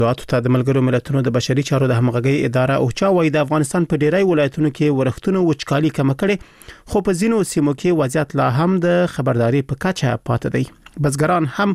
ته د ملګرو ملتونو د بشري چارو د همغږي اداره اوچا وايي د افغانستان په ډیری ولایتونو کې ورښتونو وچکالي کم کړي خو په ځینو سیمو کې وضعیت لا هم د خبرداري په کچه پاتې دی بزګران هم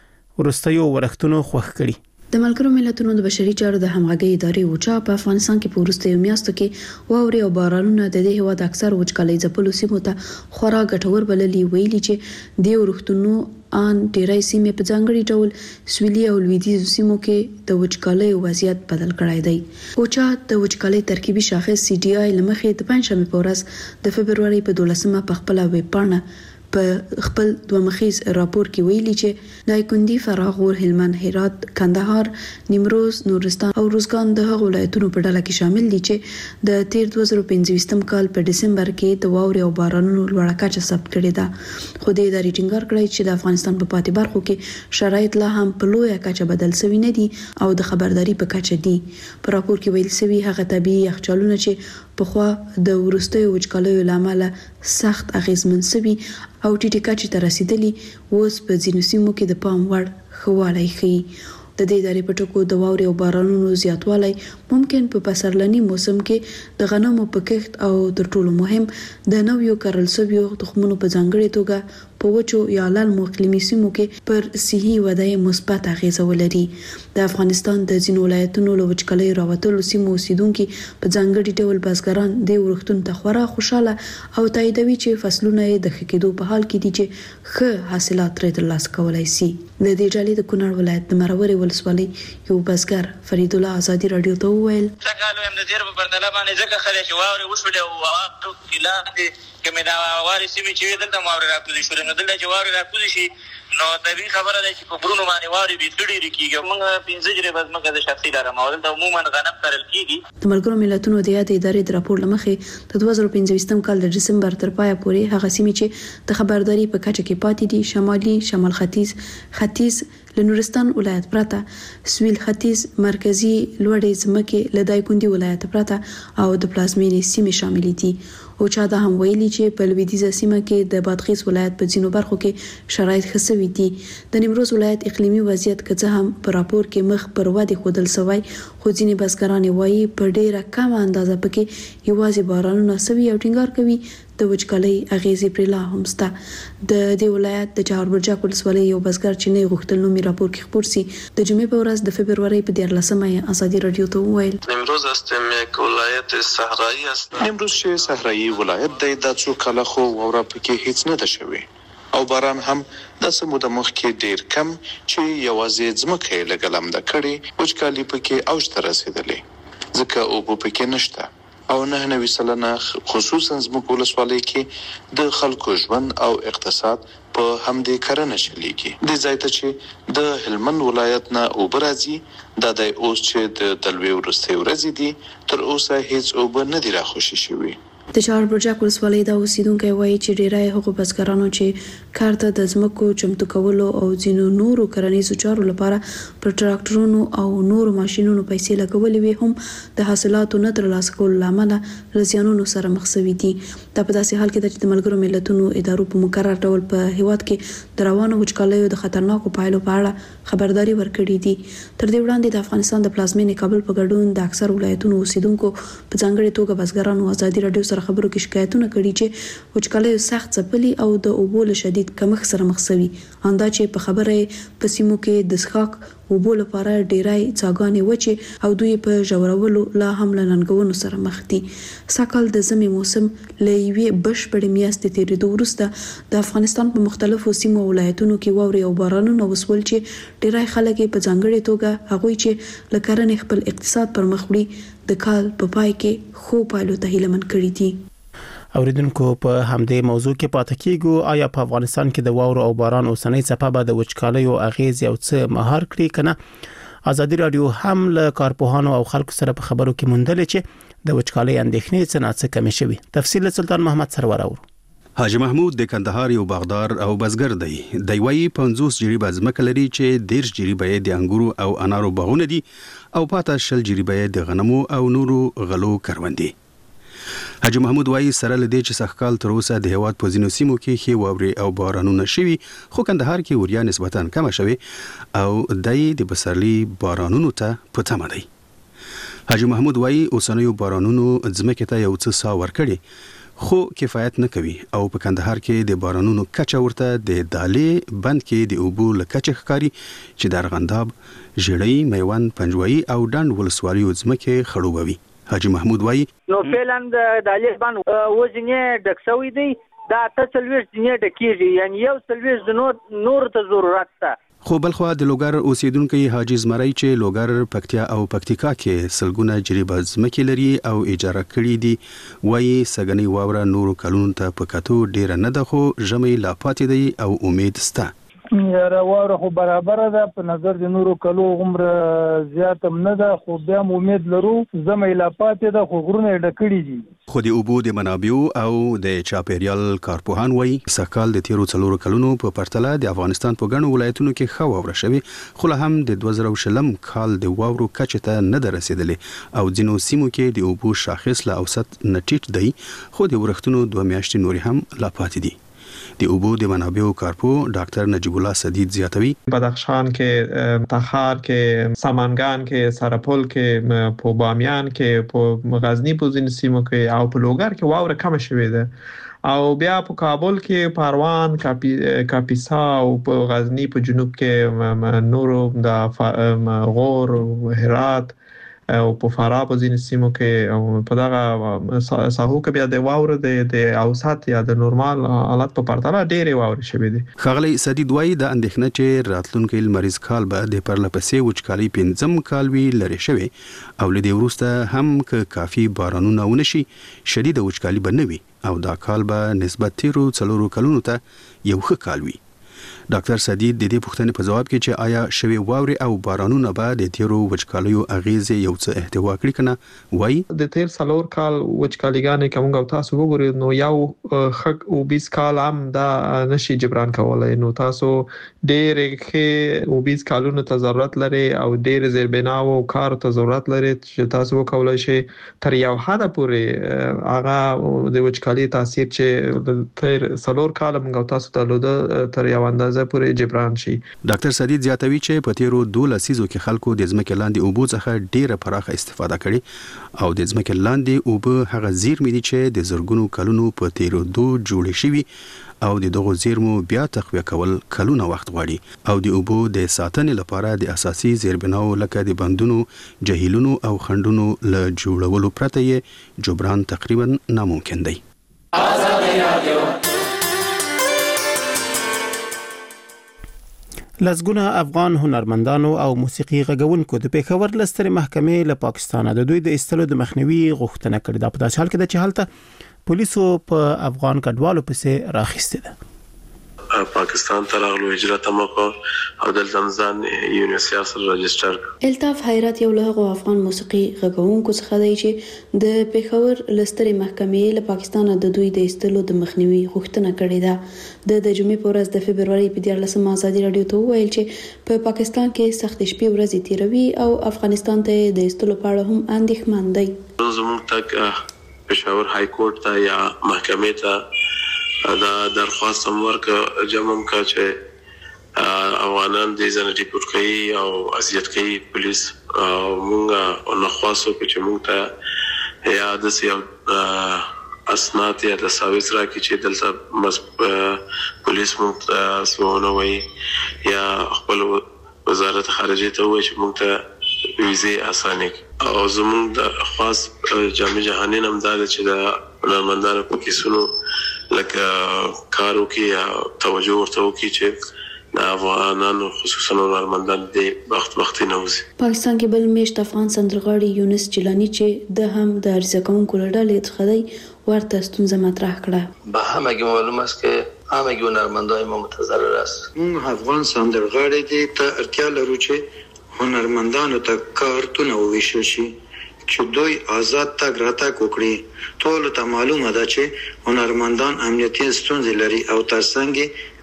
ورستیو ورښتونو خوښ کړي د ملګرو ملتونو د بشري چارو د همغږي ادارې اوچا په افغانستان کې په وروستیو میاشتو کې واوري او بارانونه د دې هیواد اکثر وچکالۍ ځپلو سیمو ته خورا ګټور بللي ویلي چې د ورښتونو ان ډیری سیمې په ځانګړي ډول سویلي او لویدیځ سیمو کې د وچکالۍ وضعیت بدل کړای دی اوچا د وچکالۍ ترکیبي شاخص سی ډي آی لمخې د پنځمې په ورځ د فبرवरी په 12مه په خپل ویب پاڼه په خپل دومخیز راپور کې ویلي چې دایکندي فراغور هلمند هرات کندهار نیمروز نورستان او روزګان د هغو ولایتونو په ډله کې شامل دي چې د 2025 کال په دسمبر کې د واوري او بارانونو لوړه کچه ثبت کړې ده خو د ادارې ټینګار کړی چې د افغانستان په پاتې برخو کې شرایط لا هم په لویه کچه بدل شوي نه دي او د خبرداري په کچه دي په راپور کې ویل شوی هغه طبيعي یخچالونه چې په خوا د ورستیو وچکالیو لامل سخت اغیزمن شوي او ټیټه کچه ته رسیدلی اوس په ځینو سیمو کې د پام وړ خوالی ښيي د دې ادارې په ټکو د واوري او بارانونو زیاتوالی ممکن په پسرلني موسم کې د غنمو په کښت او تر ټولو مهم د نویو کرل شویو تخمونو په ځانګړي توګه په وچو یا للمو اقلیمي سیمو کې پر صحي ودې مثبت اغیزه ولري د افغانستان د ځینو ولایتونو له وچکالۍ راوتلو سیمو اوسیدونکو په ځانګړي ډول بزګران د ورښتون ته خورا خوشاله او تاییدوي چې فصلونه د ښه کېدو په حال کې دي چې ښه حاصلات ترلاسه کولای شي د دې ډلې د کونړ ولایت د مروري ولسوالۍ یو بزګر فرید الله آزادي رادیو ته وویل څنګه هم د دې په پرتله باندې ځکه خلک چې واوري وشولې او واورو خلاف کمه دا واري سیمه چې دلته واوري راکوي شو نو دلته چې واوري راکوي شي نو طبيعي خبره ده چې په غرونو باندې واوري به تړي کیږي موږ 15 جری بس موږ د شخصي لاره ماول ته عموما غنم کرل کیږي د ملګرو ملتونو د یاد ادارې د راپور لمخې د 2025 کال د دسمبر تر پایه پورې هغه سیمې چې د خبرداري په کچه کې پاتې دي شمالي شمال ختیځ لنورستان ولایت پرته سویل ختیځ مرکزی لوړې ځمکې لدایکندي ولایت پرته او د پلازمینې سیمې شامل دي او چا دا هم ویلي چې په لویدیځه سیمه کې د بادغیس ولایت په ځینو برخو کې شرایط ښه شوي دي د نیمروز ولایت اقلیمي وضعیت که څه هم په راپور کې مخ پر ودې ښودل شوی خو ځینې بزګران وایي په ډیره کمه اندازه پکې یوازې بارانونه شوي او ټینګار کوي د وچکالۍ اغیزې پر لا هم شته د دې ولایت د چهاربرجک ولسوالۍ یو بزګر چې نه غوښتل نومي راپور کې خبر سي د جمعې په ورځ د فبرवरी په 14مه آزادي رادیو ته وویل نیمروز هستم یک ولایت صحرایی است نیمروز چې صحرایی ولایت دی د څو کاله خو وره پکې هیڅ نه ده شوی او باران هم د سمو د مخ کې ډیر کم چې یوازې ځمکه لګلم د کړي وچکالي پکې اوج ته رسیدلې ځکه او پکې نشته او 99% خصوصا زموږ ولسوالۍ کې د خلکو ژوند او اقتصاد په همدې کرنه شلیږي د ځای ته چې د هلمند ولایت نه اوبرازي د اوس چې د دلوي ورسته ورزي دي تر اوسه هیڅ اوبه نه دی راخوشي شوی د چهاربرجک ولسوالۍ د اوسیدونکو وایي چې ډیری هغو بزګرانو چې کارته د ځمکو چمتو کولو او ځینو نورو کرنیزو چارو لپاره پر ټراکټرونو او نورو ماشينونو پیسې لګولې وي هم د حاصلاتو نه ترلاسه کولو لامل له زیانونو سره مخ شوي دي دا په داسې حال کې چې د ملګرو ملتونو ادارو په مقرر ډول په هیواد کې د روانو وچکالیو د خطرناکو پایلو په اړه خبرداري ورکړې دي تر دې وړاندې د افغانستان د پلازمینې کابل په ګډون د اکثر ولایتونو اوسیدونکو په ځانګړي توګه بزګرانو آزادي رادیو سره خبرو کې شکایتونه کړي چې وچکالۍ سخت ځپلي او د اوبو له شدید کمښت سره مخ شوي اندا چې په خبره په سیمو کې د څښاک اوبو لپاره ډیری څاګانې وچې او دوی په ژورولو لا هم له ننګونو سره مخ دي سکهال د ژمي موسم له یوې بشپړې میاشتې تېرېدو وروسته د افغانستان په مختلفو سیمو ولایتونو کې واورې او بارانونه وسول چې ډیری خلک په ځانګړي توګه هغوی چې له کرنې خپل اقتصاد پر مخ وړي د کال په پای کې خو پایلو ته هیلمن کړي دي اوریدونکو په همدې موضوع کې پاتې کیږو آیا په افغانستان کې د واورو او باران اوسنۍ څپه به د وچکالۍ او اغیز یو څه مهار کړي کنه آزادي رادیو هم له کارپوهانو او خلکو سره په خبرو کې موندل چې د وچکالۍ اندېښنې څه نه کمې شوي تفصیل سلطان محمد سرور اور حاجی محمود د کندهار یو باغدار او بزګر دی د وی 50 جریبه ځمکه لري چې 10 جریبه د انګورو او انارو باغونه دي او پاته 10 جریبه د غنمو او نورو غلو کروندې حاجی محمود وایي سره لدې چې سخکال تر اوسه د هیواد په ځینو سیمو کې ښې واورې او بارانونه شوي خو کندهار کې وریا نسبتاً کمه شوې او دای د پسرلي بارانونو ته په تمه دی. حاجی محمود وایي اوسنیو بارانونو ځمکې ته یو څه ساه ورکړي خو کفایت نه کوي او په کندهار کې د بارانونو کچه ورته د دالې بند کې د اوبو له کچه ښکاري چې د ارغنداب، ژړۍ، میوند، پنجوایي او ډنډ ولسوالیو ځمکې خړوبوي. حاجی محمود وایي نو فعلا د دالې بند وزنې ډک شوی دی دا 43 ځنې ډکیږي یعنی یو 40 نور ته ضرورت ده. خو بلخوا د لوګر اوسیدونکو حاجی زمری چې لوګر، پکتیا او پکتیکا کې سلګونه جریبه ځمکې لري او اجاره کړي دي وایي سګنی واوره نورو کلونو ته په کتو ډیر نه ده خو ژمي لا پاتې دی او امید سته. یاره واوره خو برابر ده په نظر د نورو کلو عمر زیات هم نه ده خو بیا امید لرو ژمي لا پاتې ده خو غرونه ډکړي دي. خو د اوبو د منابعو او د چاپیریال کارپوهان وایي سږکال د تیرو 4 کلونو په پرتله د افغانستان په ګڼو ولایتونو کې ښه واوره شوې خو لا هم د 2020 کال د واورو کچې ته نه ده رسیدلې او ځینو سیمو کې د اوبو شاخص له اوسط نه ټیټ دی خو د ورښتونو 2 میاشتې نورې هم لا پاتې دي. د اوبو د منابعو کارپو ډاکټر نجیب الله سدید زیاتوي بدخشان کې، تخار کې، سمنګان کې، سرپل کې، په بامیان کې، په غزنی په ځینو سیمو کې او په لوګر کې واوره کم شوې ده او بیا په کابل کې، پروان، کاپیسا او په غزنی په جنوب کې نورو د غور، هرات او په فراه په ځینو سیمو کې او په دغه ساحو کې بیا د واوره د اوسط یا د نورمال حالت په پرتله ډېرې واورې شوې دي. ښاغلی سدید وایي د اندېښنه چې راتلونکي لمریز کال به د پرلپسې وچکالۍ 5م کال وي لرې شوی او له دې وروسته هم که کافي بارانونه ونه شي شدیده وچکالي به نه وي او دا کال به نسبت تیرو 4 کلونو ته یو ښه کال وي. ډاکټر سدید د دې پوښتنې په جواب کې چې آیا شوی واوري او بارانونه به د تیرو وچکالیو اغیزې یو څه احتوا کړي کنه وایي د تیر 4 کال وچکالیګانې کوم او تاسو وګورئ نو یو خک او 20 کال هم دا نشي جبران کولای نو تاسو ډېر کې او 20 کالونو ته ضرورت لري او ډېر زیربناو او کار ته ضرورت لري چې تاسو وکولای شئ تر یو حد پورې هغه د وچکالي تاثیر چې تیر 4 کال موږ تاسو ته لوده تر یو اندازه پورې جبران شي. ډاکټر سدید زیاتوي چې په تیرو 2 لسیزو کې خلکو د ځمکې لاندې اوبو څخه ډیره پراخه استفاده کړې او د ځمکې لاندې اوبه هغه زیرمې دي چې د زرګونو کلونو په تیرو 2 جوړې شوي او د دغو زیرمو بیا تقویه کول کلونه وخت غواړي او د اوبو د ساتنې لپاره د اساسي زیربناو لکه د بندونو، جهیلونو او خندونو له جوړولو پرته یې جبران تقریبا ناممکن دی. لسګونه افغان هنرمندانو او موسیقي غږونکو د پیښور لستر محکمې له پاکستان د دوی د استلو د مخنیوي غوښتنه کړې ده په داسې حال کې چې هلته پولیسو په افغان کډوالو پسې راخسته ده. پاکستان ته راغلو هجرت مکو او دلته ځان یونیورسيټي سره رجسټر. الطاف حیرت یو له افغان موسیقي غږونکو څخه دی چې د پیښور لسترې محکمې له پاکستان د دوی د استلو د مخنیوي غوښتنه کړې ده. د جمعې په ورځ د فبرवरी په 14 ازادي رادیو ته ویل چې په پاکستان کې سخت شپې ورځې تیروي او افغانستان ته د استلو په اړه هم اندېښمن دی. زموږ تک پېښور های کورټ ته یا محکمې ته دا درخواست هم ورکړه جمع کا چې افغانان د ځان ډیپورټ کوي او اذیت کوي پولیس مونږه نو خاصو چې مونږ ته یا د سیو اسناد یا د ساویس راکې چې دلته پولیس مونږ سونه وي یا خپل وزارت خارجه ته وایي چې مونږ ته ویزه اسانه او زموږ د خاص جامع جهانی نوم دا چې د هنرمندانو په کیسونو لکه کارو کې توجه ورته وکړي چې د افغانانو خصوصا هنرمندان د وخت نه وځي. پاکستان کې بل میشت افغان سندرغاړي یونس جیلانی چې د هم د عرضه کوونکو لړلې څخه دی ورته ستونزه مطرح کړه. به همه معلوم است که همه هنرمندای ما متضرر است. افغان سندرغاړي دي ته اړتیا لرو چې هنرمندانو ته کارتونه وویشل شي چې دوی آزاد تګ راتګ وکړي. ټول ته معلومه ده چې هنرمندان امنیتي ستونزې لري او ترڅنګ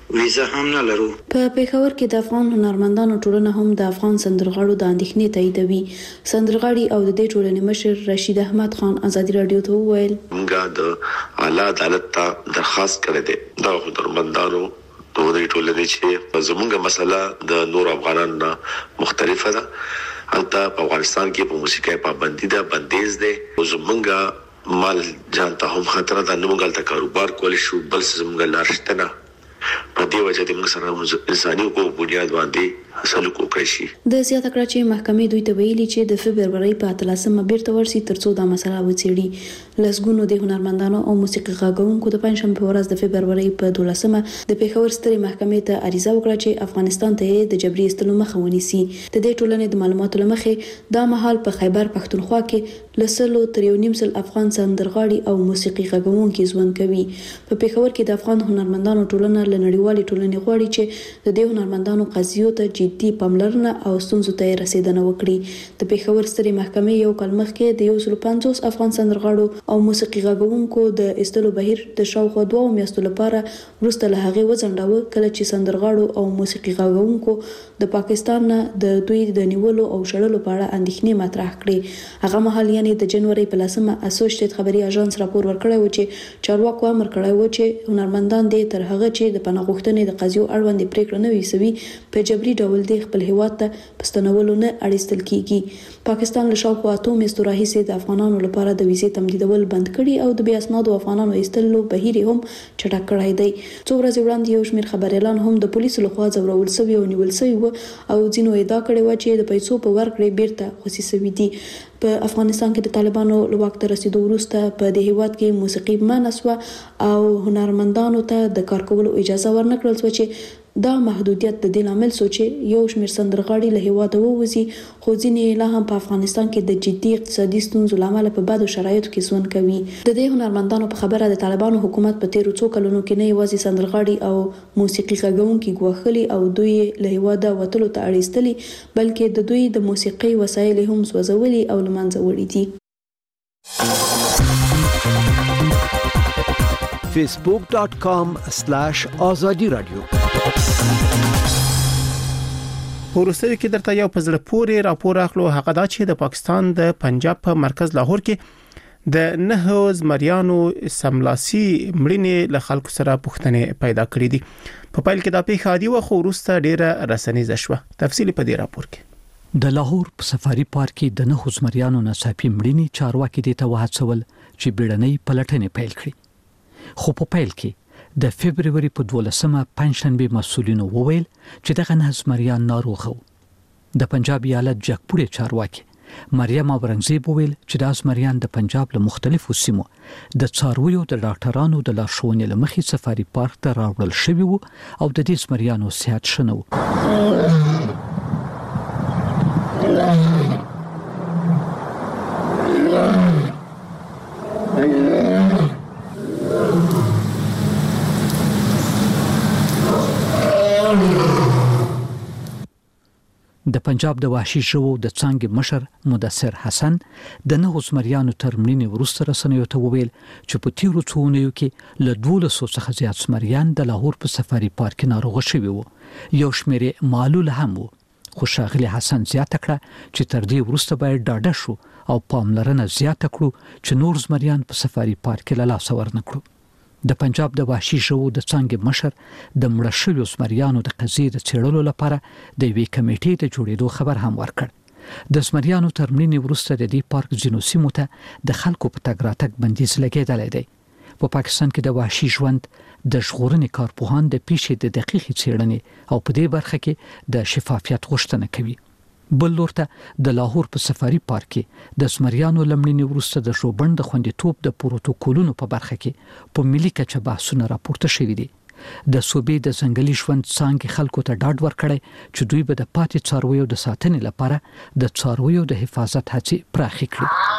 ویزه هم نه لرو. په پېښور کې د افغان هنرمندانو ټولنه هم د افغان سندرغاړو د اندېښنې تاییدوي. سندرغاړي او د دې ټولنې مشر رشید احمد خان ازادي رادیو ته وویل موږ د اعلی عدالت ته درخواست کړی دی د هنرمندانو د دې ټولنې چې زموږه مسله د نور افغانانو مختلفه ده. البته په افغانستان کې په موسیقۍ پابندي ده، بندیز ده، زموږه مال جان ته هم خطر ده. نو موږ ته کاروبار کول شو بل زموږه لارښتنه په دې وجه د موږ سره انساني حقوق بنیاد باندې سلوک وکړي شي. د زیاته کړه چې محکمې دوی ته ویلي چې د فبرवरी په 13مه بیرته ورسي ترڅو دا مسله وڅېړي. لسګونو د هنرمندانو او موسیقي غږونکو د پنځشنبه ورځ د فبرवरी په 12مه د پېښور سترې محکمې ته عریضه وکړه چې افغانستان ته د جبري ایستلو مخه ونیسي. د دې ټولنې د معلوماتو لمخې دا مهال په خیبر پښتونخوا کې لسلو تر 1.5 افغان سندرغاړي او موسیقي غږونکي ژوند کوي. په پېښور کې د افغان هنرمندانو ټولنه له نړیوالې ټولنې غواړي چې د دې هنرمندانو قضیو ته جدي پاملرنه او ستونزو ته رسیدنه وکړي. د پېښور سترې محکمې یو کال مخکې د 150 افغان سندرغاړو او موسیقي غږونکو د ایستلو بهیر د شاوخوا 2 میاشتو لپاره وروسته له هغې وځنډاوه، کله چې سندرغاړو او موسیقي غږونکو د پاکستان نه د دوی د نیولو او شړلو په اړه اندېښنې مطرح کړې. هغه مهال یعنی د جنوري په 10مه اسوسییټ خبري اژانس راپور ورکړی و چې چارواکو امر کړی و چې هنرمندان دې تر هغه چې د پناه غوښتنې د قضیو اړوند پریکړه نه وي په جبري ډول د خپل هیواد ته پستنولو نه اړیستل کیږي. پاکستان له شاوخوا 2 میاشتو راهیسې د افغانانو لپاره د ویزې تمدیدول بند کړي او د بیا اسنادو افغانانو ایستلو بهیر هم چټک کړی دی. څو ورځې وړاندې یو شمېر خبريالان هم د پولیسو لخوا ځورول شوي او نیول شوي و او ځینو ادعا کړې و چې د پیسو په ورکړې بیرته خوسي شوي دي. په افغانستان کې د طالبانو له واک ته رسیدو وروسته په دې هیواد کې موسیقي منع شوه او هنرمندانو ته د کار کولو اجازه ورنکړل شوه چې دا محدودیت د دې لامل شو چې یو شمېر سندرغاړي له هیواده ووځي، خو ځینې لا هم په افغانستان کې د جدي اقتصادي ستونزو له امله په بدو شرایطو کې ژوند کوي. د دې هنرمندانو په خبره د طالبانو حکومت په تیرو څو کلونو کې نه یوازې سندرغاړي او موسیقي غږونکي ګواښلي او دوی له هیواده وتلو ته اړ ایستلي، بلکې د دوی د موسیقي وسایل هم سوځولي او له منځه وړي دي. facebook.com/azadi radio پورستوي کې درته یو په زړه پورې راپور اخلو. هغه دا چې د پاکستان د پنجاب په مرکز لاهور کې د 9 زمریانو سملاسي مړینې له خلکو سره پوښتنې پیدا کړې دي. په پایل کې دا پیښه عادي و خو وروسته ډیره رسنیزه شوه. تفصیل په دې راپور کې. د لاهور په سفاري پارک کې د 9 زمریانو ناڅاپي مړینې چارواکي دي ته وهڅول چې بیړنۍ پلټنې پیل کړي. خو په پیل کې د فبرवरी په 12مه پنځشنبه مسؤلینو وویل چې دغه 9 زمریان ناروغ وو. د پنجاب ایالت جګپوړي چارواکي مریم اورنګزیب وویل چې د زمریان د پنجاب له مختلفو سیمو د څارویو د ډاکټرانو د لارښوونې لمخې سفاري پارک ته راوړل شوی وو او د دې زمریانو صحت ښه نه و. د پنجاب د وحشي ژوو د څانګې مشر مدثر حسن د 9 زمریانو تر مړینې وروسته رسنیو ته وویل چې په تیرو څو اونیو کې له 1200 څخه زیات زمریان د لاهور په سفاري پارک کې ناروغ شوي وو. یو شمېر معلول هم وو. خو ښاغلي حسن زیاته کړه چې تر دې وروسته باید ډاډه شو او پاملرنه زیاته کړو چې نور زمریان په سفاري پارک کې له لاسه ورنکړو. د پنجاب د وحشي ژوو د څانګې مشر د مړه شویو زمریانو د قضیې د څېړلو لپاره د یوې کمیټې د جوړېدو خبر هم ورکړ. د زمریانو تر مړینې وروسته د دې پارک ځینو سیمو ته د خلکو په تګ راتګ بندیز لګېدلی دی. په پاکستان کې د وحشي ژوند د ژغورنې کارپوهان د پیښې د دقیقې څېړنې او په دې برخه کې د شفافیت غوښتنه کوي. بل لورته د لاهور په سفاري پارک کې د زمریانو لمړینې وروسته د ژوبڼ د خوندیتوب د پروتوکولونو په برخه کې په ملي کچه بحثونه راپورته شوي دي. د صوبې د ځنګلي ژوند څانګې خلکو ته ډاډ ورکړی چې دوی به د پاتې څارویو د ساتنې لپاره د څارویو د حفاظت هڅې پراخې کړي.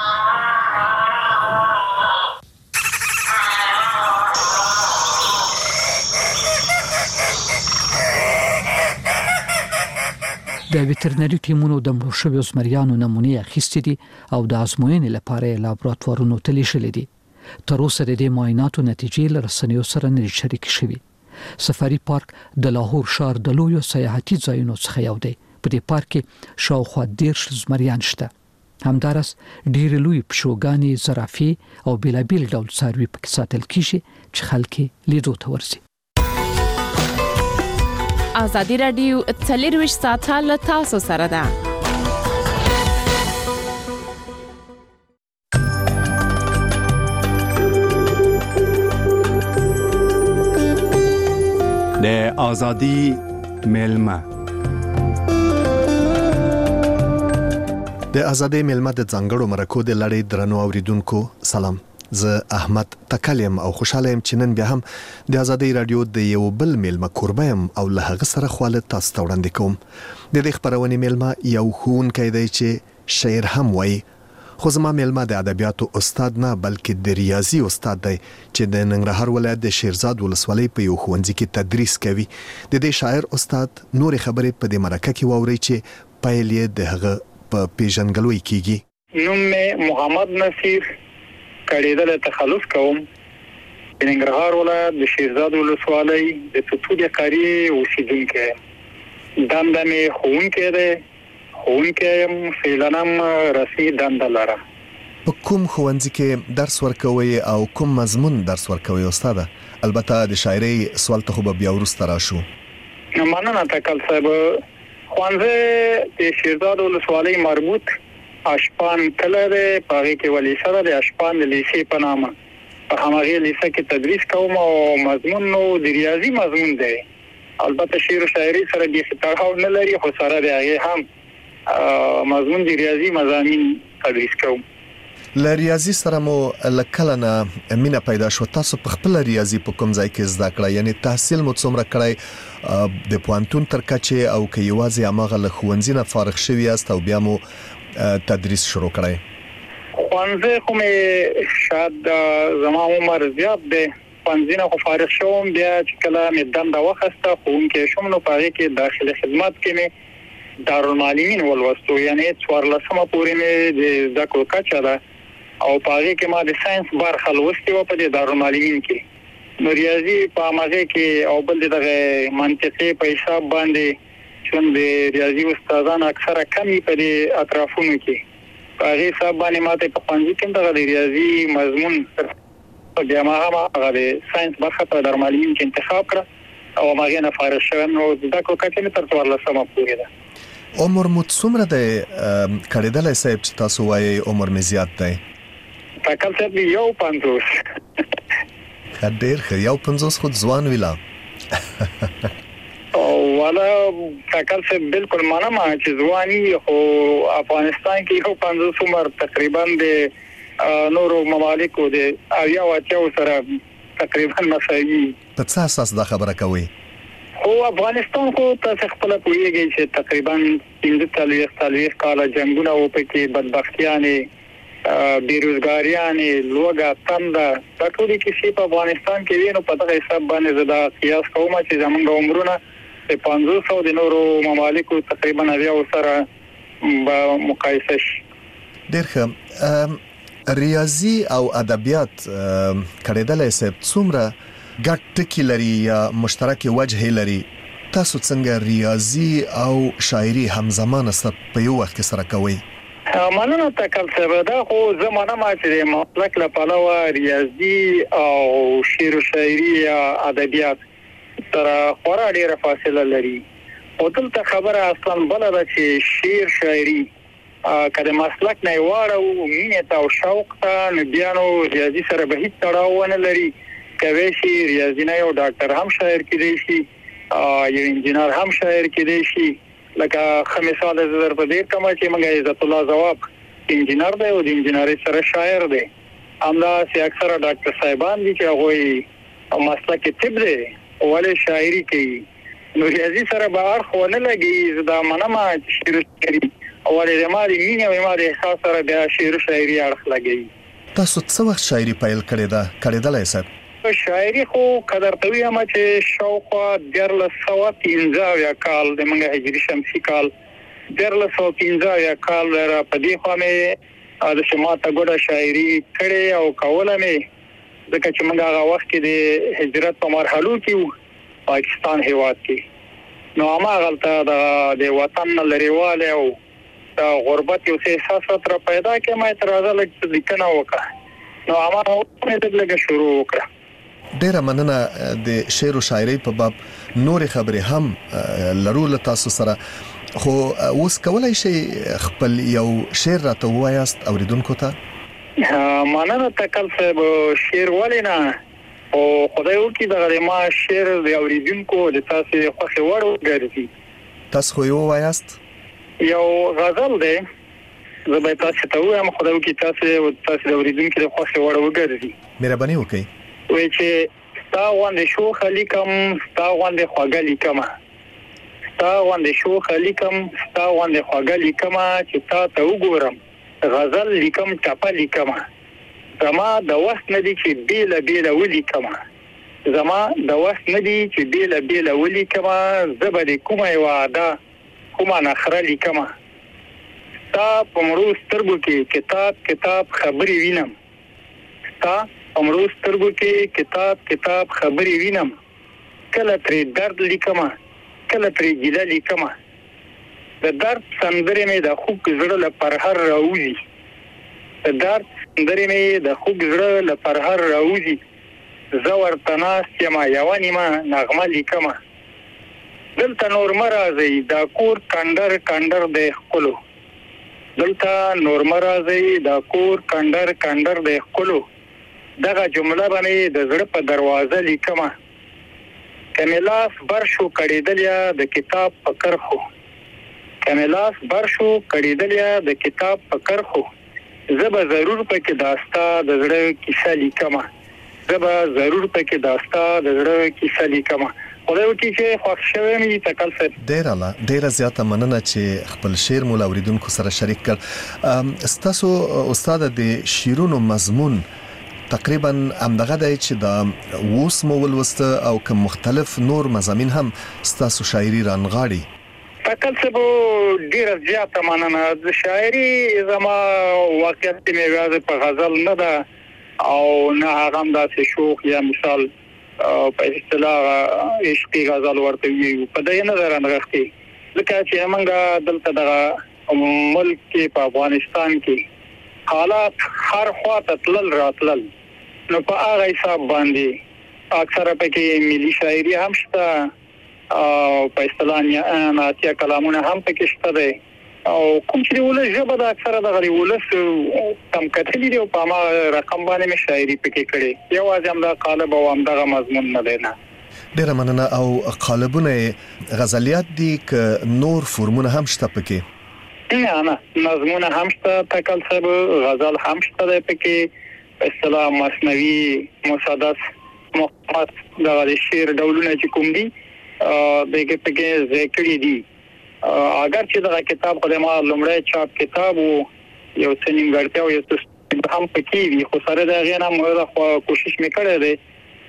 د ویټرنري ټیمونو د مړو شویو زمریانو نمونې اخیستې دي او د ازموینې لپاره لابراتوارونو ته لیږلې دي. تر اوسه د دې معایناتو نتیجې له رسنیو سره نه شریک شوي. سفاری پارک د لاهور ښار د لویو سیاحتي ځایونو څخه یو دی. په دې پارک کې شاوخوا 10 زمریان شته. همدارس ډېر لوی پښوګانې، زرافې او بېلابېل ډول څاروي پکې ساتل کیږي چې خلک لیدو ته ورځي. ازادي راډیو 24 ساعته له تاسو سره ده. د ازادي ملما د ازادي ملما د ځانګړو مرکو د لړۍ درنو اوریدونکو سلام. زه احمد تکلم او خوشاله يم چې نن بیا هم د ازادي رادیو د یو بل ملما قربه يم او له هغه سره خواله تاسو ته وړاندې کوم. د دې خبرونې ملما یو ښوونکی دی چې شعر هم وایي، خو زما ملما د ادبیاتو استاد نه بلکې د ریاضي استاد دی چې د ننګرهار ولایت د شیرزاد ولسوالۍ په یو ښوونځي کې تدریس کوي. د دې شاعر استاد نورې خبرې په دې مرکه کې واورئ چې پیل یې د هغه په پیژنګلوي کیږي. نوم مې محمد نصیر، کړیدل تخلص کوم. د ننګرهار ولایت د شیرزاد ولسوالۍ د توتو قری اوسیدونکی. دنده مې ښوونکی دی، ښوونکی یم، فعلاً رسمي دنده لرم. په کوم ښوونځي کې درس ورکوي او کوم مضمون درس ورکوي استاده؟ البته د شاعرۍ سوال ته خو بیا وروسته راشو. مننه تکل صاحب. ښوونځی د شیرزاد ولسوالۍ مربوط اشپان کله ده، په هغه کې ولې سره د اشپان د لیسې په نامه په همغه لیسه کې تدریس کوم او مضمون نو د ریاضي مضمون دی. البته شعر او شاعري سره د تړاو نه لري، خو سره د هغه هم مضمون د ریاضي مضامین تدریس کوم. له ریاضي سره مو لکلنه مینه پیدا شو. تاسو په خپل ریاضي په کوم ځای کې زده کړه؟ یعنی تحصیل مو څومره کړی د پوهنتون تر کچې او که یوازې هغه له ښوونځي نه فارغ شوي یاست او بیا مو تدریس شروع کړی؟ ښوونځی خو مې شاید زما عمر زیات دی، ښوونځي نه خو فارغ شوم. بیا چې کله مې دنده واخیسته ښوونکی شوم، نو په هغې کې داخلي خدمت کې مې دارالمعلمین ولوستو، یعنی 14مه پورې مې د زده کړو کچه ده او په هغې کې ما د ساینس برخه لوستې وه په د دارالمعلمین کې. نو ریاضي په همغې کې او بل دغه منطقي په حساب باندې چون د ریاضي استادان اکثره کمی په دې اطرافونو کې په هغې حساب باندې ماته په ښوونځي کې دغه د ریاضي مضمون بیا ما هم هغه د ساینس برخه په دارالمعلمین کې انتخاب کړه او هغې نه فارغ شوم. نو زده کړو کچه مې تر 14مه پورې ده. عمر مو څومره دی کړېدلی صاحب چې تاسو وایئ عمر مې زیات دی؟ تکل صاحب 51. ډېر ښه، 51 خو ځوان ویلا. والا تکل صاحب بالکل منم چې ځواني، خو افغانستان کې یو 50 عمر تقریبا د نورو ممالکو د اویا واتیو سره تقریبا مساوي. په څه اساس دا خبره کوي؟ خو افغانستان خو تاسو خپل پوهیږئ چې تقریبا 43 کاله جنگونه و پکې، بدبختیانې، بیروزګاریانې، لوږه، تنده، دا ټولې کیسې په افغانستان کې وي. نو په دغه حساب باندې زه دا قیاس کوم چې زموږ عمرونه د 500 د نورو ممالکو تقریبا اویا سره به مقایسه شي. ډېر ښه. ریاضي او ادبیات کړېدلی صاحب څومره ګډ ټکي لري یا مشترکې وجهې لري؟ تاسو څنګه ریاضي او شاعري همزمانه په یو وخت کې سره کوئ؟ مننه تکل صاحب. دا خو زه منم چې د مسلک له پلوه ریاضي او شعر و شاعري یا ادبیات سره خورا ډېره فاصله لري. او دلته خبره اصلا بله ده چې شعر شاعري که د مسلک نه یې واړو مینې ته او شوق ته، نو بیا نو ریاضي سره به هیڅ تړاو ونه لري. کولی شي ریاضي نه یو ډاکټر هم شاعر کېدی شي، یو انجینر هم شاعر کېدی شي. لکه ښه مثال زه درته ډېر کوم چې موږ عزت الله ځواب انجینر دی او د انجینرۍ سره شاعر دی. همداسې اکثره ډاکټر صاحبان دي چې هغوی مسلک طب دی ولې شاعري کوي. نو ریاضي سره به اړخ ونه لګي. زه دا منم چې شعر و شاعري ولې زما د مینې او زما د احساس سره بیا شعر و شاعري اړخ لګوي. تاسو څه وخت شاعري پیل کړې ده؟ کړېدلی صاحب؟ شاعري خو که درته ویم چې شاوخوا 1315 کال د موږ هجري شمسي کال 1315 کال را په دې خوا مې د شماته ګوډه شاعري کړې او کوله مې ځکه چې موږ هغه وخت کې د هجرت په مرحلو کې وو پاکستان هیواد کې نو هغه د وطن لريواله او د غربت یو څه احساس تر پیدا کې ما اعتراض لیکنه وکړه نو هغه په دې شروع وکړه ډیره مننه د شعر او شاعري په باب نور خبرې هم لرو له تاسو سره خو اوس کولای شي خپل یو شعر راته وایاست اوریدونکو ته مننه تکل صاحب شعر ولینا او خدای وکي دغه ما شعر د اوریدونکو د تاسو خوښ وړو ګرځي تاسو خو یو وایاست یو غزل دی زه به تاسو ته وایم خدای وکي تاسو د اوریدونکو د خوښ وړو ګرځي مهرباني وکړئ وای چې ستا غوندې شو خلیکم ستا غوندې خواږه لیکم ستا غوندې شو خلیکم ستا غوندې خواږه لیکم چې تا ته وګورم غزل لیکم ټپه لیکم زما د وخت نه دي چې بیل ولیکم زما د وخت نه دي چې بیل ولیکم زبر کومه وعده کومه نخره لیکم ستا په مړو سترګو کې کتاب خبرې وینم ستا امرو سترګو کې کتاب خبرې وینم کله پرې درد لیکم کله پرې ګیله لیکم د درد سندرې مې د خوږ زړه له پرهر راوځي د درد سندرې مې د خوږ زړه له پرهر راوځي زه ورته ناست یم یوه نیمه نغمه لیکم دلته نور مه راځئ دا کور کنډر دی ښکلو دلته نور مه راځئ دا کور کنډر دی ښکلو دغه جمله باندې د زړه په دروازه لیکمه کملاس بر شو کړیدل یا د کتاب فکر خو کملاس بر شو کړیدل یا د کتاب فکر خو زبا ضرور پکې داستا د زړه کیسه لیکمه زبا ضرور پکې داستا د زړه کیسه لیکمه خدای وکړي چې خوښ شوی مې تکل صاحب ډیره زیاته مننه چې خپل شعر مول اوریدونکو سره شریک کړ ستاسو استاد د شعرونو مضمون تقریبا همدغه دی چې دا اوس مو ولوسته او کوم مختلف نور مضامین هم ستاسو شاعري رانغاړي تکل څه ډیره زیاته مننه د شاعري زما واقعیت مې غواړم په غزل نه ده او نه هغه داسې شوق یا مثال په اصطلاح عشقي غزل ورته وي په دې نه رانغاړي ځکه چې موږ دلته د ملک کې په افغانستان کې حالات هر خواته تلل راتلل نو په هغه حساب باندې اکثره پکې ملي شاعري هم شته او په اصطلاح ناتیه کلامونه هم پکې شته دي او کوم چې ولې ژبه د اکثره د غری ولس کم کتلی دی او په ما رقم باندې مې شاعري پکې کړي یو ځم دا قالب او هم دغه مضمون نه دی نه ډیره مننه او قالبونه غزلیات دي ک نور فورمونه هم شته پکې نه نظمونه هم شته تکل صاحب غزل هم شته پکې اصطلاح مثنوي مسدس محمد د شعر ډولونه چې کوم دي دغه پکې ذکر دي اگر چې دا کتاب خو ما لومړی چاپ کتاب یو څه نیمګړتیا او یو څه هم پکې وي خو سره دا غینا مې کوشش وکړې ده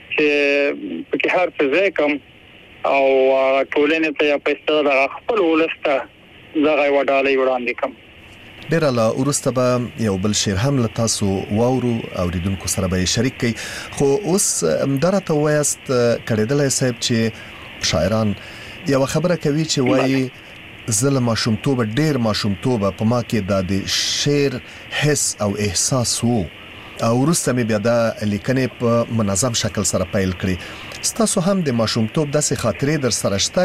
چې پکې هر څه ځای کوم او ټولنې ته په اصطلاح خپل ولسته زغه وډالې وړاندې کوم ډیر لا ورسته به یو بل شعر هم له تاسو واورو اوریدونکو سره به شریک کړي خو اوس درته وایست کړهدل صاحب چې شاعران یو خبره کوي چې وایي زله ماشومتوب ډیر ماشومتوب په ما کې د شعر حس او احساس وو او ورسته مې بیا د لیکنې په منظم شکل سره پیل کړی ستاسو هم د ماشومتوب داسې خاطرې در سره شته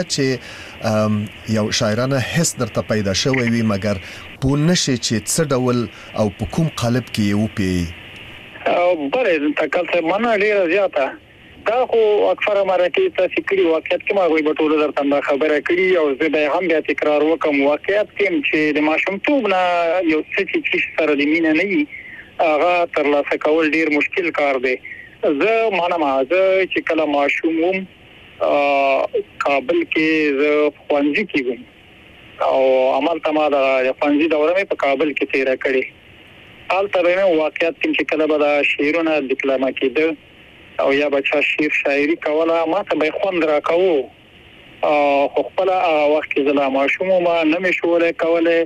چې یو شاعرانه حس درته پیدا شوی وي مګر په نشي چې څه ډول او په کوم قالب کې یو پی او بلې تکل څه معنا ډیره زیاته دا خو اکثره مرکه تاسو کړي واقعیت کې ما غوي بټول درته خبره کړي او زه به هم بیا تکرار وکم واقعیت کې چې د ماشومتوب نه یو څه چې سره د مینه نه وي هغه ترلاسه کول ډیر مشکل کار دی زه معنا چې کله ماشوم وم کابل کې زه خوانځي کېږم او عمل ته ما د خوانځي دوره مې په کابل کې تیر کړې حالته به واقعیت چې کله به د شعرونه ډیپلوما کېده او یا بچا شعر شاعري کوله ما ته به خوند راکاوه خو خپل وخت کې زلا ماشوم ما نه مې شوله کوله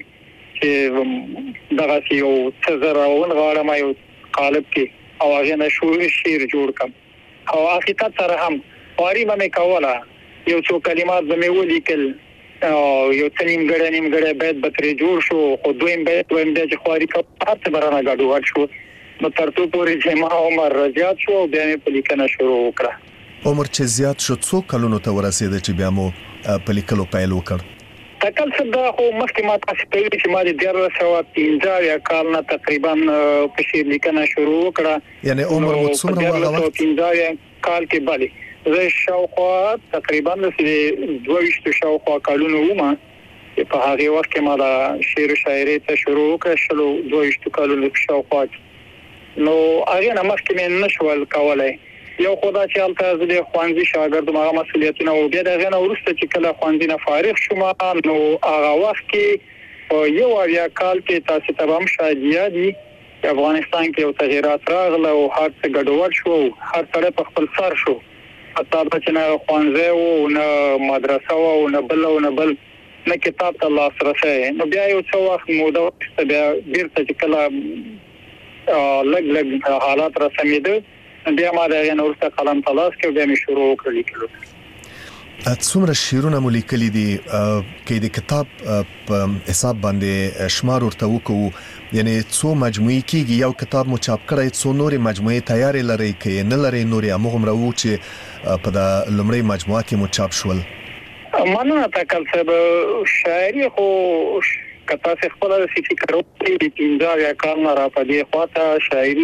چې دغه یو څه زره ونغاړم یو قالب کې او هغه نه شعر جوړ کم او حقیقت سره هم خواري به کوله یو څو کلمات به مې ولیکل یو تنیم ګړې باید به ترې جوړ شو خو دویم چې خواري کوله هر څه برانه ګډوډ شو نو ترڅو پورې چې ما عمر زیات شو بیا مې په لیکنه شروع وکړه. عمر چې زیات شو څو کلونو ته ورسېد چې بیا مو په لیکلو پیل وکړ؟ تکل څه دا خو مخکې ما تاسو ته ویل چې ما د 1315 کال نه تقریبا په شعر لیکنه شروع وکړه. یعنی عمر مو څومره هغه وخت؟ 1315 کال کې باندې زه شاوخوا تقریبا د 22 شاوخوا کالونو ومه په هغه وخت کې ما د شعر و شاعري ته شروع وکړه شلو 22 کالونو شاوخوا نو هغه نه مخکې مې نشول کولای یو خدا چې البته زه د خوانزي شاګرد مغه مسؤلیتونه او بیا دغه نه ورسته چې کله خوانزي نه فارغ شوم نو هغه وخت کې یو اویا کال کې تاسو ته هم شاید یادي افغانستان کې یو تغیرات راغله او هر څه ګډوډ شو هر څه په خپل سر شو حتی چې نه خوانزي او نه مدرسه او نه بل نه کتاب ته لاسرسي نو بیا یو څو وخت موده بیا بیرته چې کله لګ حالات را سمېده بیا ما د نورسته قلم تلاش کې بیا مې شروع وکړ لیکلو. څومره شعرونه مو لیکلي دي کې د کتاب په حساب باندې شمار ورته وکړو یعنی څو مجموعي کېږي یو کتاب مو چاپ کړی څو نورې مجموعي تیارې لري کې نه لري نورې همغومره وو چې په د لومړۍ مجموعه کې مو چاپ شول؟ مننه تکل صاحب شاعري خو کتا څه خپل د فکر وکړي د 15 کال نه را پدې خواته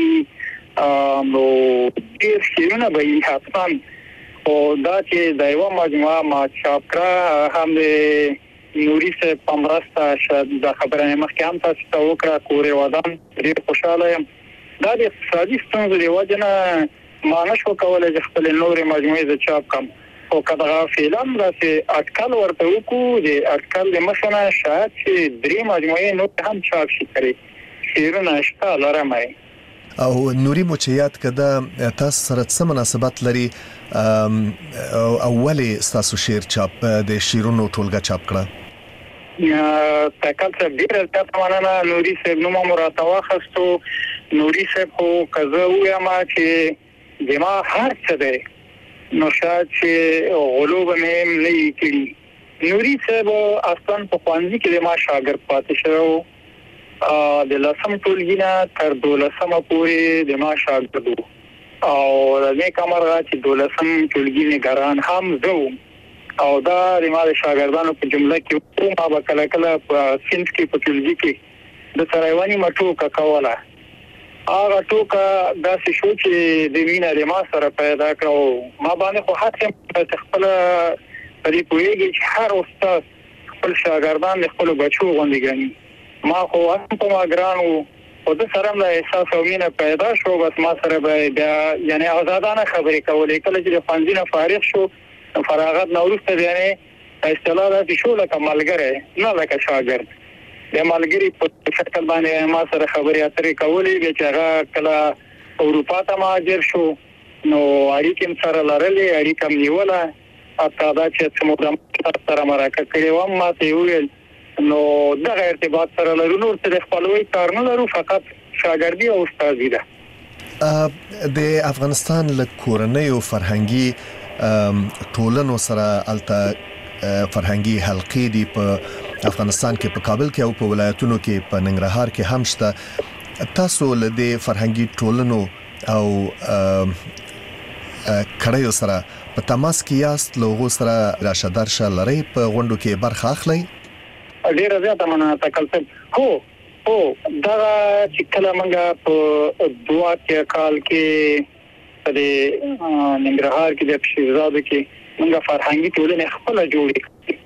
شاعري نو ډیر شعرونه به یې حتما او دا چې د یو مجموعه ما چاپ کړه هم نوري سه پمرستا شاید د خبره مخکې هم تاسو ته وکړه کورې ودان ډیر خوشاله یم دا د اقتصادي ستونزو د وجه نه ما نشو کولای چې خپل نورې مجموعې د چاپ کم او کله فلم راځي اټکل ورته وکړو د اټکل د مشنه شاید چې درې مجموعې نو هم چاپ شي کړي شعرونه شته لرمای او نوري مچيات کده تاسو سره څه مناسبت لري اولی تاسو شعر چاپ د شعرونو ټولګه چاپ کړه؟ تکل څه ډیر تاسو مننه نوري صاحب نو مراتب واخستو نوري صاحب خو کزه وایم چې دما هر څه دی نو شاید چې غلوب مې نه کړی نوري صاحب اصلا په خوانزي کې ما شاګرد پاتې شو د لسم ټولګینا تر 12مه پورې د ما شاګرد او د دې کمر چې 12م ټولګی نگران هم زه او دا د ما شاګردانو په جمله کې ما کله په سنت کې په ټولګي کې د سرایواني مټو کوله هغه ټوکا داسې شو چې د مینا د ما سره پیدا کړو ما باندې خو حتی خپل پرې کویږي چې هر استاد خپل شاګردان خپل بچو غوندي ګڼي ما خو هم په ما ګرانو او د سره له احساس او مینا پیدا شو بس ما سره بیا یعنی آزادانه خبرې کولې کله چې د فنزینه فارغ شو فراغت نورسته یعنی اصطلاح د شو لکه ملګری نه لکه شاګرد د ملګری په شکل باندې ما سره خبرې اترې کولې چې هغه کله اروپا ته مهاجر شو نو اړیکې سره لرلې اړیکې نیوله حتی دا چې څومره سره مرکه کړې و ما ته ویل نو دغه ارتباط سره لرو نور څه خپلوي کار نه لرو فقط شاګردي او استادي ده. د افغانستان له کورنۍ او فرهنګي ټولنو سره الته فرهنګي حلقې دي په افغانستان کې په کابل کې او په ولایتونو کې په ننګرهار کې هم شته تاسو له دې فرهنګي ټولنو او کړهیو سره په تماس کې یاست لوغو سره راشه درشه لري په غونډو کې برخه اخلي؟ ډیر زیاته مننه تکلف هو دا چې کله موږ په 2 کال کې د ننګرهار کې د شیرزاد کې موږ فرهنګي ټولنه خپل جوړې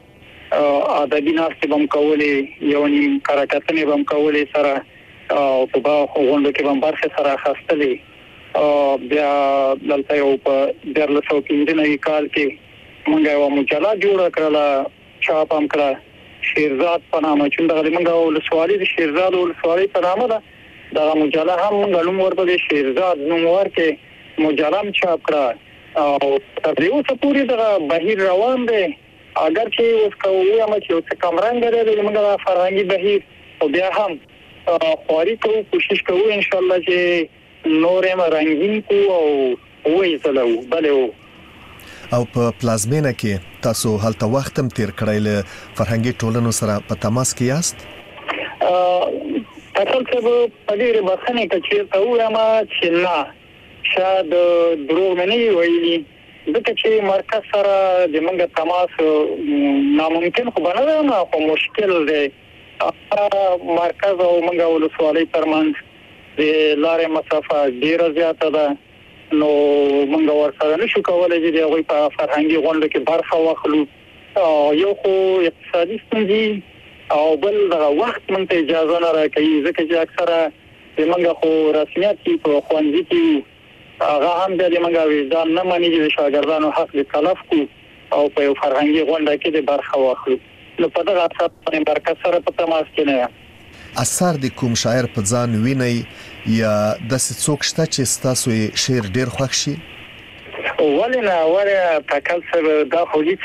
ادبي ناستې بم کولې یو نیم کارکتنې بم کولې سره او په غونډو کې بم برخه سره خاصتلې بیا دلته یو په 1315 کال کې موږ یو مجله جوړه کړله چاپ هم کړه شیرزاد په نامه چې دغه موږ ولسوالۍ د شیرزاد ولسوالۍ په نامه ده دا مجله هم موږ نوم ورته شیرزاد نوم ورکې مجله هم چاپ کړه او تر دې اوسه پورې دا بهیر روان دی اگر چې اوس کوو هم چې اوس کم رنګ لري موږ فرهنګي بهیر او بیا هم خواري کوو کوشش کوو ان شاء الله چې نورم رنگین کو او وې زلو بلو او په پلازمینه کې تاسو هلته وخت هم تیر کړی له فرهنګي ټولنو سره په تماس کې یاست؟ اصل څه په دې بخنه کې چې ته وایم چې نه شاید دروغ نه ویلي دغه چې مرکز سره د موږ تماس ناممکن خو بنه نه خو مشکل دی مرکز او موږ ولسوالۍ ترمنځ د لارې مسافه ډیره زیاته ده نو موږ ورسره نشو کولای چې د هغوی په فرهنګي غونډه کې برخه واخلو یو خو اقتصادي ستونزې او بل دغه وخت موږ ته اجازه نه راکوي ځکه چې اکثره موږ خو رسمیت کې په ښوونځي کې هغه هم د موږ وجدان نه ماني چې شاګردانو حق دې تلف کړو او په یو فرهنګي غونډه کې د برخه واخلو نو په دغه اساس باندې مرکز سره په تماس کې نه یم. اثر د کوم شاعر په ځان ویني یا د څوک شته چې تاسو شعر ډیر خوښ شي؟ ولنه وره تکل سره دا خو هیڅ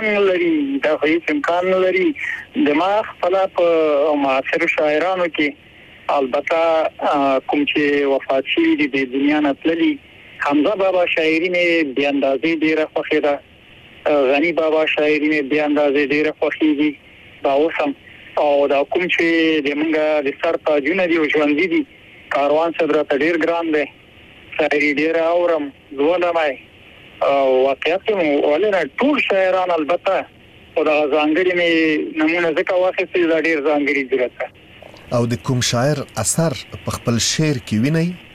امکان لري د ما خپل په معاصر شاعرانو کې البته کوم چې وفات شوي دي د دنیا نه تللي حمزه بابا شاعري مې بې اندازې ډیره خوښه ده غنی بابا شاعري مې بې اندازې ډیره خوښه دي دا اوسم او دا کوم چې د موږ د سر تاجونه دي او ژوند دي کاروان صدر ته ډیر ګران دی شاعري ډیر اورم زولمای او واقعیت ولنه ټول شاعران البته او دا ځانګړي مې نمونه ځکه واخیستې دا ډیر ځانګړي جوړه او د کوم شاعر اثر په خپل شعر کې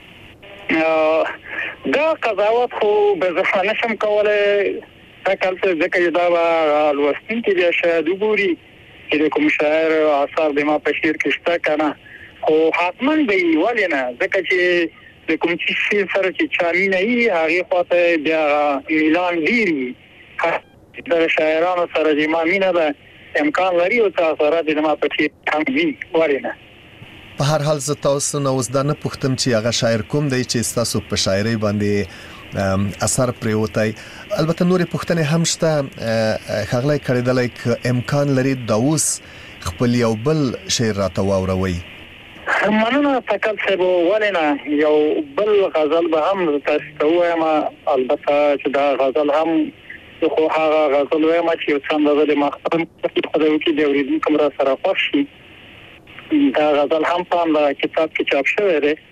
ویني دا قضاوت خو به زه نشم کولای تکل څه ځکه دا لوستین کې بیا شاید وګوري چې کوم شاعر اثر د ما په شعر کې شته کنه خو حتما به ولنه ځکه چې د کوم چې سره چې چامینه یې هغه خواته بیا اعلان ډیری د شاعرانو سره چې ما مینه ده امکان لري او تاثیرات د ما په کې هم وي ولنه په هر حال زه تاسو نو اوس دا نه پوښتم چې هغه شاعر کوم دی چې تاسو په شاعري باندې اثر پریوتای البته نورې پوښتنې هم شته خغلای کړیدلای امکان لري دا اوس خپل یو بل شعر راته واوروي. مننه تکل صاحب ولنه یو بل غزل به هم تاسو ته وایم البته چې دا غزل هم خو هغه غزل وایم چې یو څنګه د مخکې خدای کې د اوریدونکو را سره خوښ شي دا غزل هم په کتاب کې چاپ شوی دی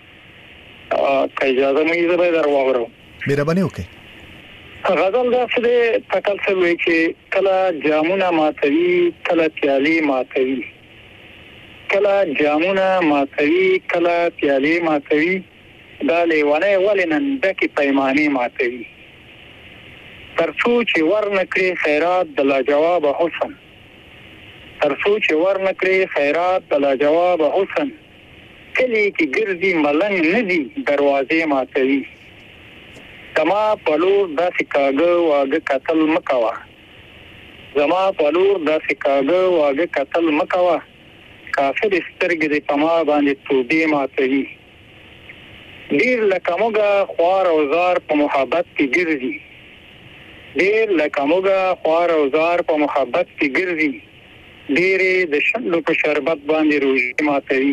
که اجازه مې زه به در واورم مهرباني وکړئ. غزل دا څه دی تکل صاحب چې کله جامونه ماتوي کله پیالې ماتوي کله جامونه ماتوي کله پیالې ماتوي دا لیوانه ولنن دکې پیمانې ماتوي ترڅو چې ورنکړي خیرات د لاجواب حسن ترڅو چې ورنکړي خیرات د لاجواب حسن کلی کې ګرځي ملنګ ندي دروازې ماتوي زما پلور داسې کاغه واګه قتل مکوا زما پلور داسې کاغه واګه قتل مکوا کافر سترګې د پما باندې توبې ماتوي ډیر لکه موږ خوار او زار په محبت کې ګرځي ډیر لکه موږ خوار او زار په محبت کې ګرځي ډېرې د شندو په شربت باندې روژې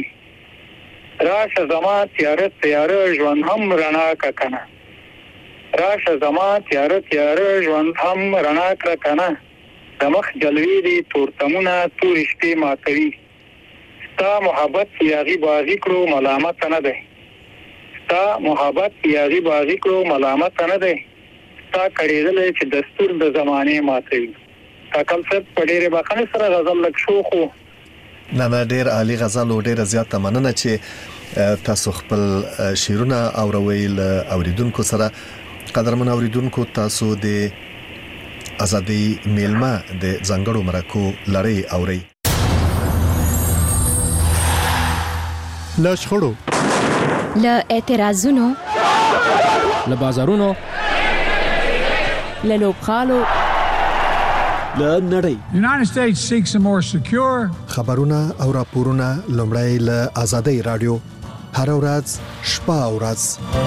ماتوي راشه زما تیاره ژوند هم رڼا کا کنه راشه زما تیاره ژوند هم رڼا کړه کنه د مخ جلوې دي تورتمونه تورې شپې ماتوي ستا محبت یاغي بازی کړو ملامت نه ده ستا محبت یاغي بازی کړو ملامت نه ده ستا کړیدل چې دستور د زمانه ماتوي تکل څه په ډېر بخنه سره غزل لک شو خو نه ډېر عالی غزل او ډېر زیاته مننه چې تاسو خپل شعرونه اوروي اوریدونکو سره قدرمن اوریدونکو تاسو د ازادي میلمه د ځنګړو مرکو لړۍ اوري لشخړو ل اعتراضونو ل بازارونو ل لوبخالو ل نړۍ United States seeks a more secure خبرونه او راپورونه لومړی ل ازادي رادیو هر ورځ شپه او ورځ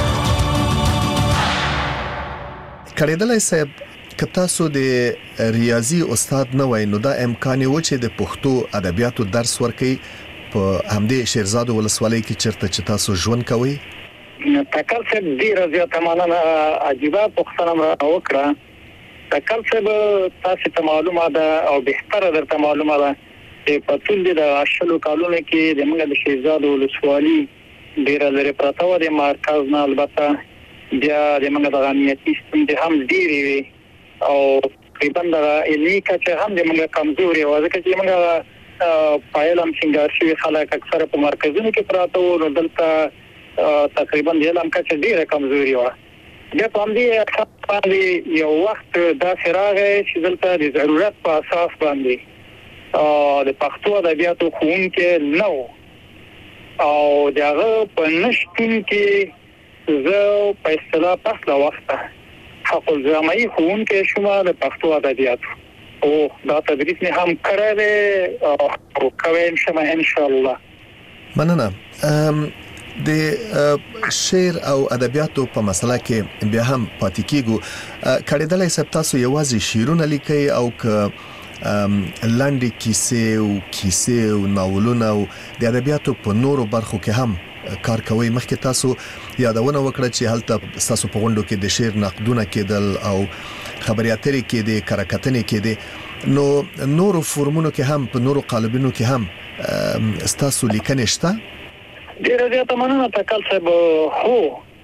کړیدلای صاحب که تاسو د ریاضي استاد نه وای نو دا امکان و چې د پښتو ادبیاتو درس ورکړي په همدې شیرزاد ولسوالۍ کې چیرته چې تاسو ژوند کوئ تکل څه ډیر زیاته مننه عجیبه پوښتنه مې وکړه تکل څه تاسو ته معلومه ده او بهتره درته معلومه ده چې په ټول د اشلو کالونو کې د موږ د شهزاد ولسوالي ډیر لري پراته و د مرکز نه البته بیا د موږ د امنیتي سیستم د هم ډیری وي او تقریبا د علمي کچه هم د موږ کمزوري و ځکه چې موږ پایلم څنګه شي خلک اکثر په مرکزونو کې پراته و نو دلته تقریبا د علم کچه ډیره کمزوري و بیا په دې باندې یو وخت دا فراغه چې دلته د ضرورت په اساس باندې د پښتو ادبیاتو ښوونکي نو او دغه په نشټون کې زه په اصطلاح په وخت حق الزامي ښوونکي شوم د پښتو ادبیاتو او دا تدریس نه هم کړی او کوم شمه ان شاء الله. مننه. د شعر او ادبیاتو په مسله کې بیا هم پاتې کیږو کړهدلې سب تاسو یوازې شعرونه لیکي او لاندې کیسې او ناولونه او د ادبیاتو په نورو برخو کې هم کار کوي. مخکې تاسو یادونه وکړه چې هلته تاسو په غونډو کې د شعر نقدونه کېدل او خبري اترې کې د کارکتنې کې دي نو نورو فورمونو کې هم په نورو قالبونو کې هم تاسو لیکنې شته. ډیره زیاته مننه تکل صاحب. هو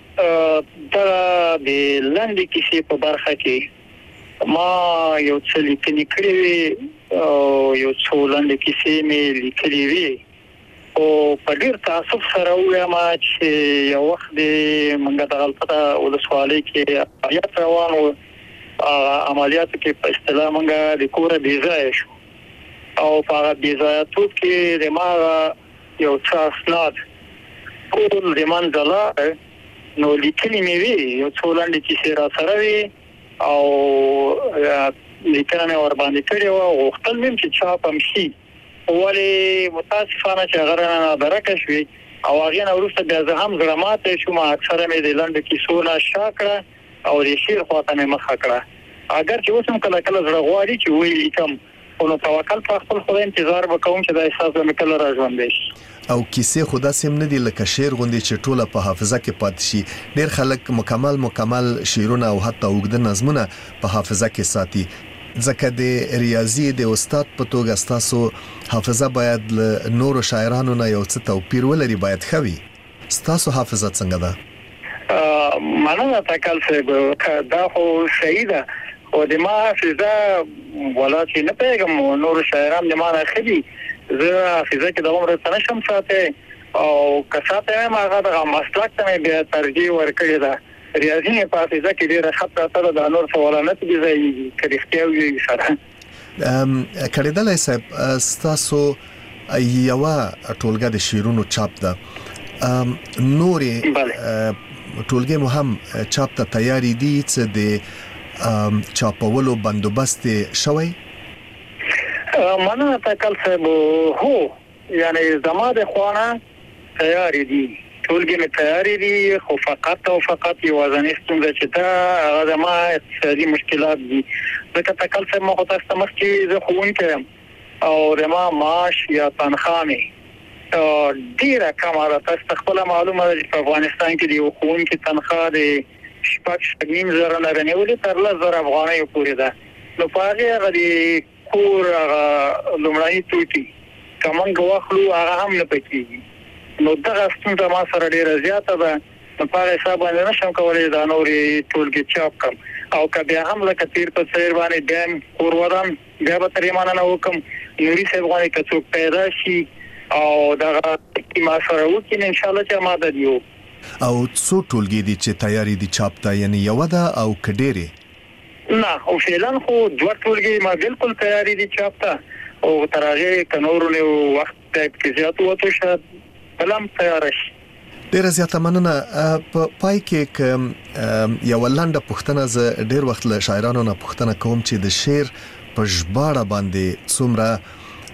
دا د لاندې کیسې په برخه کې ما یو څه لیکنې کړې وي او یو څو لاندې کیسې مې لیکلې وي او په ډیر تاسف سره وایم چې یو وخت د منګه د غلطه ولسوالۍ کې عملیات روان و عملیاتو کې په اصطلاح منګه د کوره بیځای شو او په بیځایاتو کې د ما یو څه اسناد ټول د منځله نو لیکنې مې وی یو څو لاندې کیسې را سره وی او لیکنه مې ور باندې کړې و او خپل مې چې چاپ هم شي ولې متاسفانه چې هغه نه درکه شوی او هغه نه ورسته بیا زه هم زړماته شوم اکثر مې د لاندې کیسو نه شاکړه او د شعر خواته مې مخه کړه اگر چې اوس هم کله کله زړه غواړي چې وی لیکم نو توکل په خپل خدای انتظار وکوم چې دا احساس مې کله راځوندې شي. او کیسې خدا سم نه دی لکه شعر غوندي چې ټوله په حافظه کې پاتې شي. ډیر خلک مکمل شعرونه او حتی اوږده نظمونه په حافظه کې ساتي ځکه د ریاضي د استاد په توګه تاسو حافظه باید له نورو شاعرانو نه یو څه توپیر ولري باید خوي. تاسو حافظه څنګه ده؟ مننه تکل صاحب. دا خو صحیح ده او د ما حافظه ولا چې نه پیغام نور شاعران د ما نه خدي زه حافظه کې د عمر سره شم ساته او کساته ما هغه د مسلک ته بیا ترجیح ورکړی ده ریاضي په حافظه کې ډیره خطر سره د نور سوالات دي ځای کړي وي سره. کړهدلې صاحب تاسو یو ټولګه د شیرونو چاپ ده نورې ټولګه مو هم چاپ ته تیاری دي چې د چاپولو بندوبست شوی؟ مننه تکل صاحب. هو یعنی زما د خوانه تیاری دي ټولګه می تیاری دي خو فقط او فقط یو ځانستون چې دا هغه زما اقتصادي مشکلات دي ځکه تکل صاحب مخ ته استمس چې زه خوونکې او رما معاش یا تنخواه می ډیره کمه ده. تاسو خپل معلومه ده چې په افغانستان کې دی خوونکې تنخواه دی شپږ نیم زره نه رنیولې تر 10,000 افغانۍ پورې ده نو په هغه د کور لومړی توټي کومنګ واخلو هغه هم نه پکېږي نو دا ستونزه ما سره ډیره زیاته ده نو په حساب باندې نشم کولای دا نورې ټولګي چاپ کړم او کبه هم لکه تیر په سیر باندې دیم کور ودان بیا به ترې مانه نه وکم نوري څه غواړي چې څوک پیدا شي او دا ما سره وکړي ان شاء الله چې ما د دیو او څو ټولګي دي چې تیاری دي چاپ ته یعنی یو ده او کډيري؟ نه او فعلا خو دوه ټولګي ما بالکل تیاری دي چاپ ته او ترغه کنورونه وخت کې زیات وته شه بلم تیار شي. ډیر زیاته مننه. په پای کې یو لاندې پوښتنه ز ډیر وخت له شاعرانو نه پوښتنه کوم چې د شعر په ژباړه باندې څومره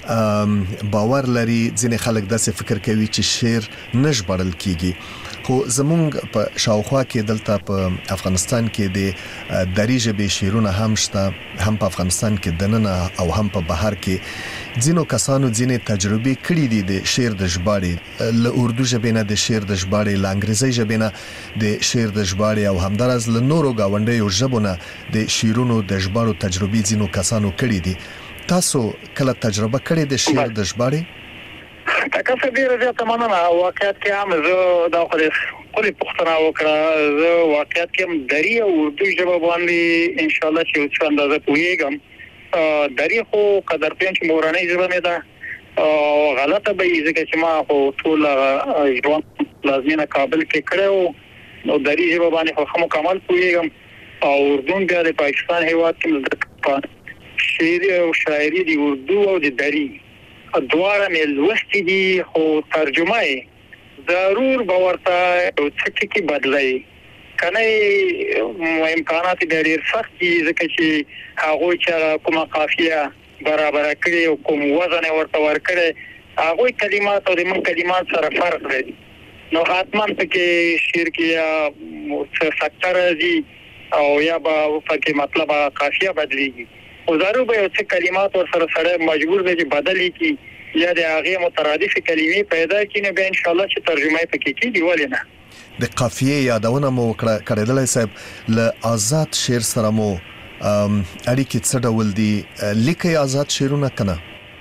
باور لري ځینې خلک داسې فکر کوي چې شعر نشبړل کیږي خو زمونږ په شاوخوا کې دلته په افغانستان کې د دری ژبې شعرونه هم شته هم په افغانستان کې دننه او هم په بهر کې ځینو کسانو ځینې تجربې کړې دي د شعر د ژباړې له اردو ژبې نه د شعر د ژباړې له انګریزي ژبې نه د شعر د ژباړې او همدارس له نورو گاونډیو ژبو نه د شعرونو د ژباړو تجربې ځینو کسانو کړې دي تاسو کله تجربه کړې د شعر د ژباړې تاسو ډیره زیاته مننه واقعیت کې هم زه دا خپل پښتنه وکړه زه واقعیت کې هم دری او اردو ژبه باندې ان شاء الله چې څو اندازه پوهیږم دری خو قدر پېن چې مورانۍ ژبه مې ده غلطه به یې ځکه چې ما خو ټول ژوند لازمینه کابل کې کړو نو دری ژبه باندې خو مکمل پوهیږم او اردو بیا د پاکستان هیواد کې شعر او شاعري دی اردو او د دری دواره مې لوستي دي خو ترجمه یې ضرور به ورته څه ټکي بدلوي کنه امکانات ډېر سخت دي ځکه چې هغوی چې کومه قافیه برابر کړي او کوم وزن ورته ورکړي هغوی کلمات او د من کلمات سره فرق لري نو حتما پکې شعر کې یا څه راځي او یا به پکې مطلب قافیه بدلېږي او ضرور به څه کلمات ور سره مجبور دي چې بدلې کی یا د هغه مترادف کلمې پیدا کینې به ان شاء الله چې ترجمه پکې کیږي ولینه د قافیه یادونه مو کړدلای صاحب له آزاد شعر سره مو اړیکې څه ډول دي لیکي آزاد شعرونه کنه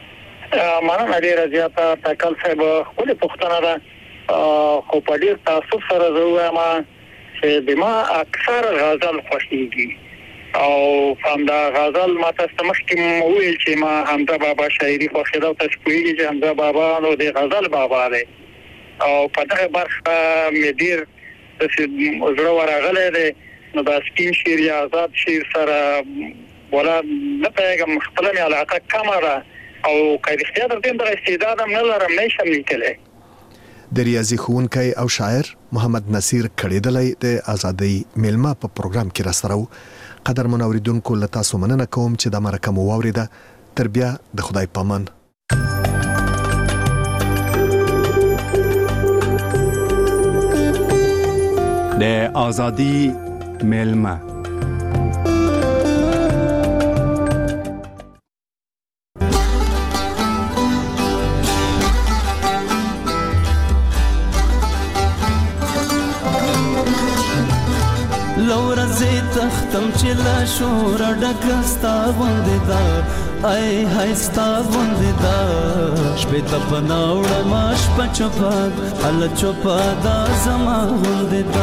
مانه ډیره زیاته تکل صاحب خپل پښتنه ده خو په ډیر تاسو سره زه وایم چې بما اکثر غزل خوښیږي او همدا غزل ما تاسو مخکې ویل چې ما حمزه بابا شاعري خوښیده او تاسو پوهیږئ چې حمزه بابا نو د غزل بابا دی او په دغه برخه مې ډیر زړه ورغلی دی نو دا سپین شعر یا آزاد شعر سره ولا نه پیغام خپل مې علاقه کمه ده او که رښتیا درته د استعداد هم نه لرم نشم لیکلی د ریاضي ښوونکی او شاعر محمد نصیر کړیدلی د ازادۍ میلمه په پروګرام کې را سره قدر منوریدونکو له تاسو مننه کوم چې د مرکه مو واوریده تر بیا د خدای پامان د ازادۍ میلمه تختم چې لا شور ډکستا باندې دا ای هايستا باندې دا شپه ته پناوړ ماش پچپاد ال چوپا دا زما باندې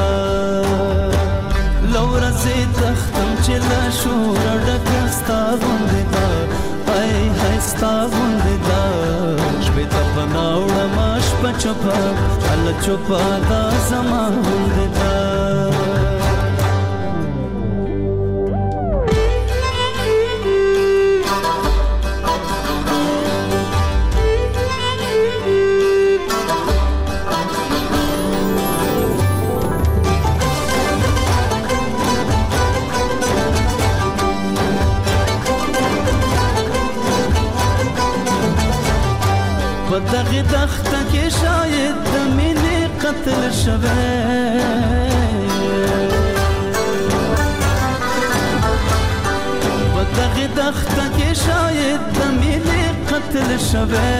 دا لور زه تختم چې لا شور ډکستا باندې دا ای هايستا باندې دا شپه ته پناوړ ماش پچپاد ال چوپا دا زما باندې دا دغه دخته کې شاید د مینې قتل شوه په دغه دخته کې شاید د مینې قتل شوه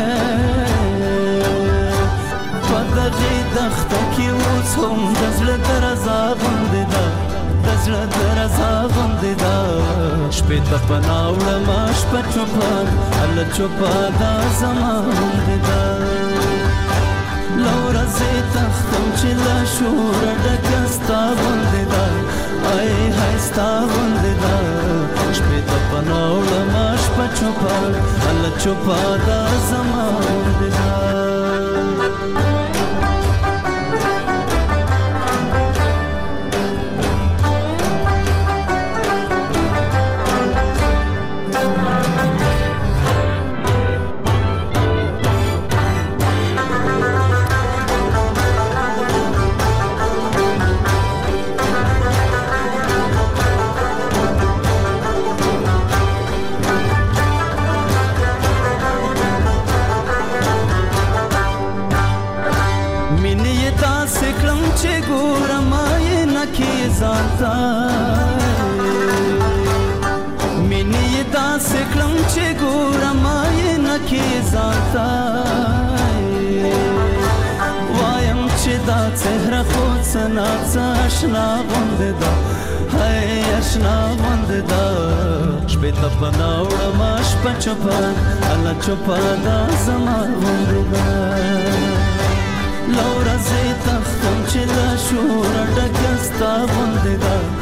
په دغه دخته کې اوس هم د زړه درزا غوندې ده د زړه درزا غوندې ده شپې ته پناوړه ما شپه چوپان هله چوپا دا زما غوندې ده له ورځې تختم چې له شوره ډکه ستا غوندې ده ای های ستا غوندې ده شپې ته پناوړه ما شپه چوپان هله چوپا دا زما غوندې ده سکلم چې ګورم یې نکې ځانتا مینې دا سکلم چې ګورم یې نکې ځانتا وایم چې دا څهره خو څه ناڅه اشنا غوندې ده هی اشنا غوندې ده شپې ته پناه وړم شپه چوپه الله چوپه دا زما غوندې ده له ورځې تختم چې له شوره ډکه ستا غوندې ده